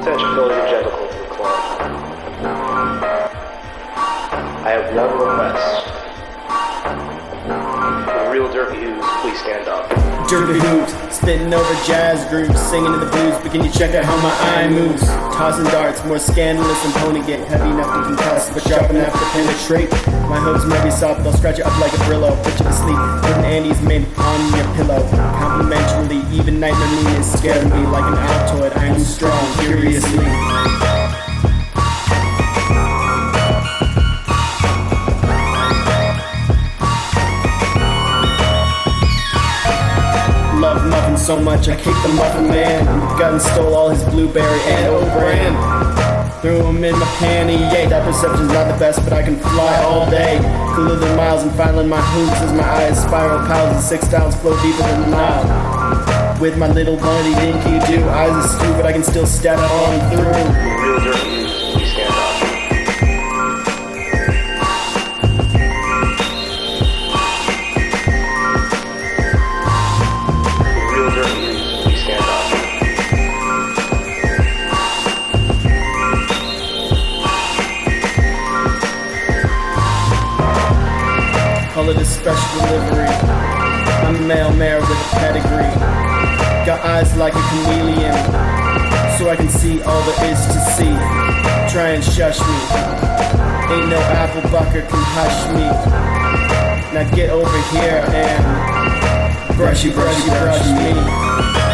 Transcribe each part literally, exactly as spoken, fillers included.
Attention fellow gentle to the club. I have one request. The real Derpy Hoos, please stand up. Derpy Hoos, spitting over jazz grooves, singing in the blues, but can you check out how my eye moves? Tossing darts, more scandalous than pony get, heavy enough to concuss, but sharp enough to penetrate. My hooves might be soft, they'll scratch you up like a Brillo, put you to sleep, putting Andy's made on your pillow. Complimentarily, even Nightmare Moon is scared of me like an Altoid. I am strong, furiously. Love muffin so much, I kicked the muffin man. Got and stole all his blueberry and old brand. Threw him in my panty, yeah, that perception's not the best, but I can fly all day. Cooler than miles and filing my hoops as my eyes spiral, pals and six styles flow deeper than the Nile. With my little bunny dinky do, eyes are stupid, I can still step on through. Real Derpy Hoos, please stand up. Call it a special delivery. I'm a male mare with a pedigree. Got eyes like a chameleon, so I can see all there is to see. Try and shush me. Ain't no apple bucker can hush me. Now get over here and brushy, brushy, brush me.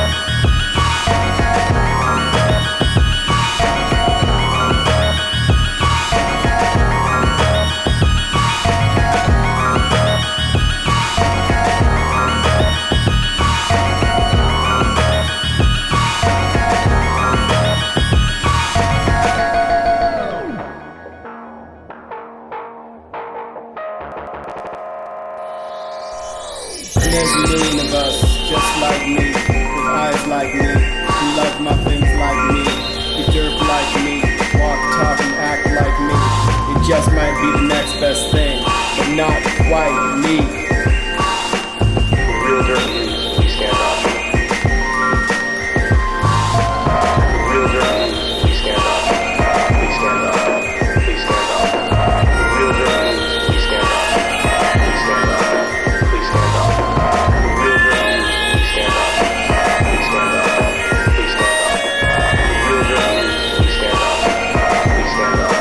And there's a million of us, just like me, with eyes like me, who love muffins like me, who derp like me, walk, talk, and act like me. It just might be the next best thing, but not quite me. The real Derpy Hoos, please stand up. The real Derpy Hoos, please stand up. Please stand up. Please stand up. The real Derpy Hoos, please stand up. Please stand up. Please stand up. The real Derpy Hoos, please stand up. Please stand up. Please stand up. The real Derpy Hoos, please stand up. Please stand up.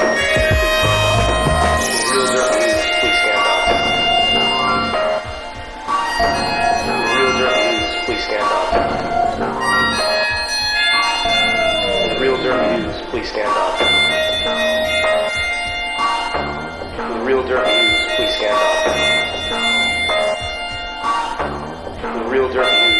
The real Derpy Hoos, please stand up. The real Derpy Hoos, please stand up. The real Derpy Hoos, please stand up. The real Derpy Hoos, please stand up. The real Derpy Hoos.